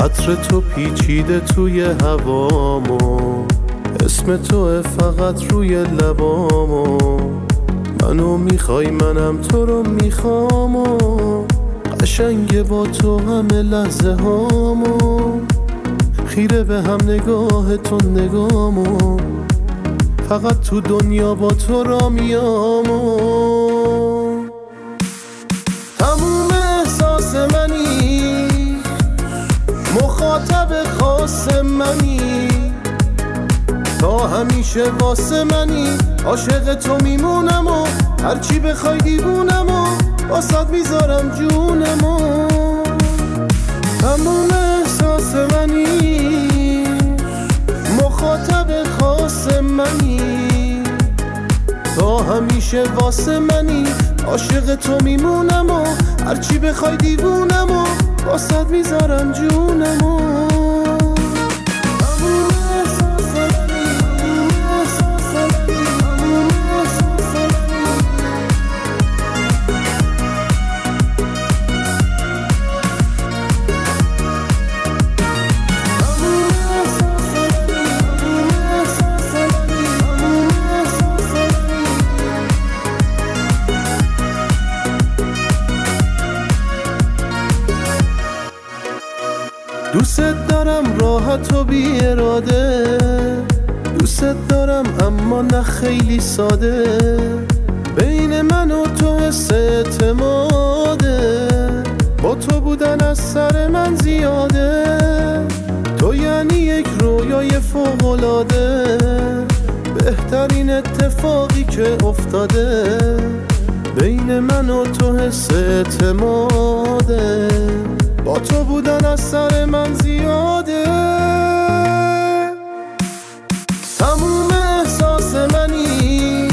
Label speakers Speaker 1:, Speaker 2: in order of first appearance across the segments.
Speaker 1: عطر تو پیچیده توی هوامو، اسم توه فقط روی لبامو. منو میخوای منم تو رو میخوامو، قشنگه با تو همه لحظه هامو. خیره به هم نگاه تو نگامو، فقط تو دنیا با تو را میامو. تموم احساس منی، مخاطب خاص منی، تا همیشه واسه منی. عاشق تو میمونم و هرچی بخوای دیوونم و واسات میذارم جونمو. تموم احساس منی، مخاطب خاص منی، تا همیشه واسه منی. عاشق تو میمونم و هرچی بخوای دیوونم و واسات میذارم جونمو. دوست دارم راحت و بی اراده، دوست دارم اما نه خیلی ساده. بین من و تو حس اعتماده، با تو بودن از سر من زیاده. تو یعنی یک رویای فوق‌العاده، بهترین اتفاقی که افتاده. بین من و تو حس اعتماده، با تو بودن از سر من زیاده. تموم احساس منی،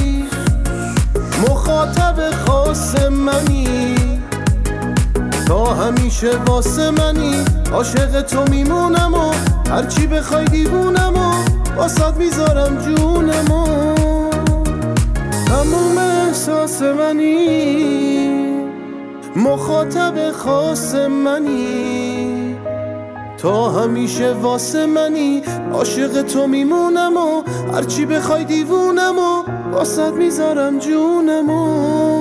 Speaker 1: مخاطب خاص منی، تا همیشه واسه منی. عاشق تو میمونم و هرچی بخوای دیوونم و واسات میذارم جونمو. تموم احساس منی، مخاطب خاص منی، تا همیشه واسه منی. عاشق تو میمونم و هرچی بخوای دیوونم و واسات میذارم جونمو.